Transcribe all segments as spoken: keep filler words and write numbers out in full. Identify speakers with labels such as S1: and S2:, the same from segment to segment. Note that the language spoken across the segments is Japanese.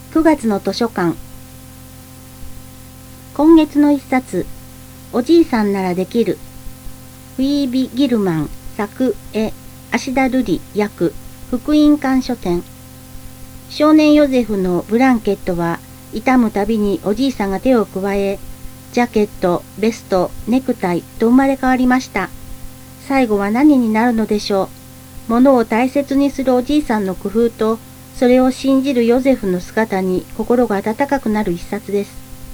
S1: くがつの図書館。今月の一冊、おじいさんならできる。フィービ・ギルマン作絵、芦田瑠璃訳、福音館書店。少年ヨゼフのブランケットは、傷むたびにおじいさんが手を加え、ジャケット、ベスト、ネクタイと生まれ変わりました。最後は何になるのでしょう。物を大切にするおじいさんの工夫と、それを信じるヨゼフの姿に心が温かくなる一冊です。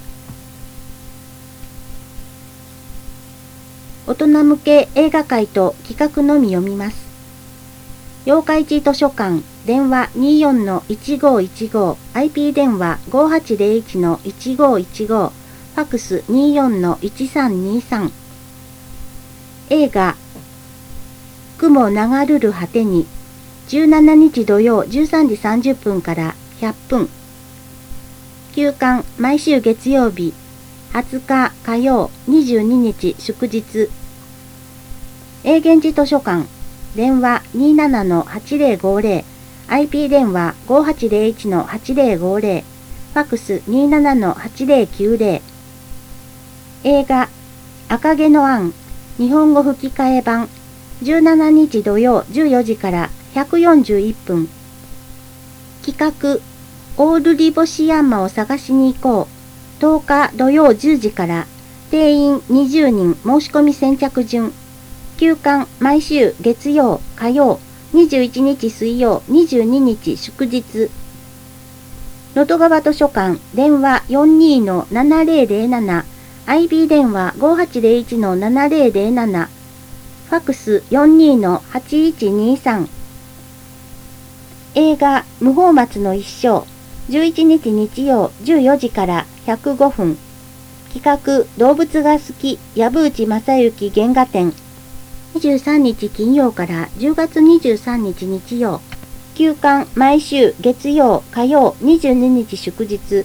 S1: 大人向け映画界と企画のみ読みます。八日市図書館、電話 にじゅうよんのいちごいちご、アイピー 電話 ごはちゼロいちのいちごいちご、ファックス にじゅうよんのいちさんにさん。映画、雲流るる果てに、じゅうしちにち土曜じゅうさんじさんじゅっぷんからひゃっぷん。休館毎週月曜日、はつか火曜、にじゅうににち祝日。永源寺図書館、電話 にじゅうななのはちぜろごぜろ、アイピー 電話 ごはちゼロいちのはちぜろごぜろ、ファックス にじゅうななのはちぜろきゅうぜろ。映画、赤毛のアン、日本語吹き替え版、じゅうしちにち土曜じゅうよじからひゃくよんじゅういっぷん。企画、オールリボシヤンマを探しに行こう。とおか土曜じゅうじから、定員にじゅうにん申し込み先着順。休館毎週月曜、火曜、にじゅういちにち水曜、にじゅうににち祝日。能登川図書館、電話 よんじゅうにのななぜろぜろなな、アイビー 電話 ごはちゼロいちのななぜろぜろなな、ファックス よんじゅうにのはちいちにさん。映画、無法松の一生、じゅういちにち日曜じゅうよじからひゃくごふん。企画、動物が好き、藪内正幸原画展。にじゅうさんにち金曜からじゅうがつにじゅうさんにち日曜。休館毎週月曜、火曜、にじゅうににち祝日。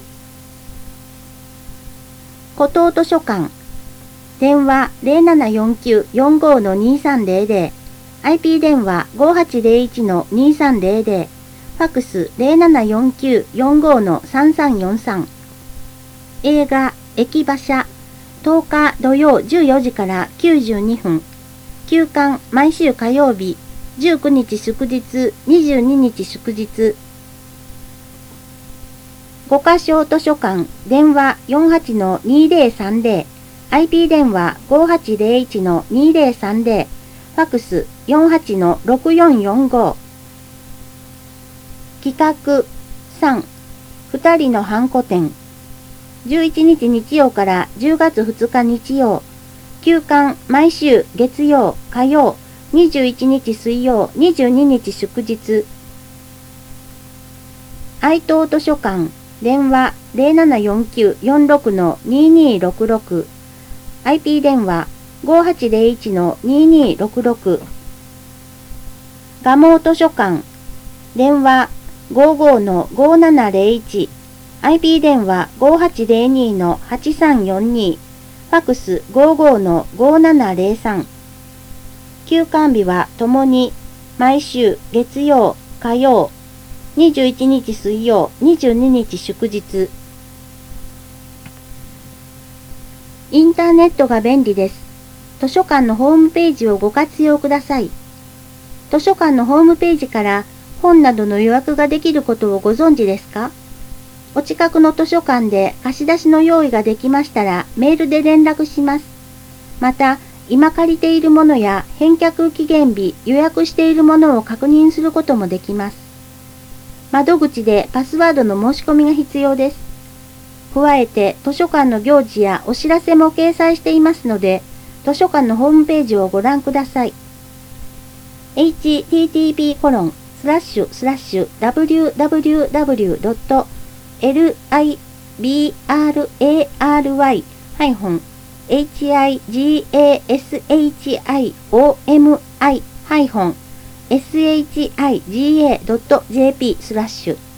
S1: 古東図書館。電話 ゼロななよんきゅうよんごのにさんぜろぜろ。アイピー 電話 ごはちゼロいちのにさんぜろぜろ。ファックス ゼロななよんきゅうよんごのさんさんよんさん。映画、駅馬車。とおか土曜じゅうよじからきゅうじゅうにふん。休館毎週火曜日。じゅうくにち祝日、にじゅうににち祝日。五箇所図書館、電話 よんはちのにぜろさんぜろ。アイピー 電話 ごはちゼロいちのにぜろさんぜろ。ファックス よんはちのろくよんよんご。企画さん、二人のハンコ展。じゅういちにち日曜からじゅうがつふつか日曜。休館毎週月曜、火曜、にじゅういちにち水曜、にじゅうににち祝日。愛東図書館、電話 ゼロななよんきゅうよんろくのににろくろく。アイピー 電話 ごはちゼロいちのににろくろく。蒲生図書館、電話ごじゅうごのごななゼロいち。アイピー 電話ごはちゼロにのはちさんよんに。ファックスごじゅうごのごななゼロさん。休館日はともに毎週月曜、火曜、にじゅういちにち水曜、にじゅうににち祝日。インターネットが便利です。図書館のホームページをご活用ください。図書館のホームページから本などの予約ができることをご存知ですか？お近くの図書館で貸し出しの用意ができましたらメールで連絡します。また、今借りているものや返却期限日、予約しているものを確認することもできます。窓口でパスワードの申し込みが必要です。加えて図書館の行事やお知らせも掲載していますので、図書館のホームページをご覧ください。エイチティーティーピーコロンスラッシュスラッシュダブリューダブリューダブリュードットエルアイビーアールエーアールワイ ハイフン エイチアイジーエーエスエイチアイオーエムアイ ハイフン エスエイチアイジーエードットジェーピー スラッシュ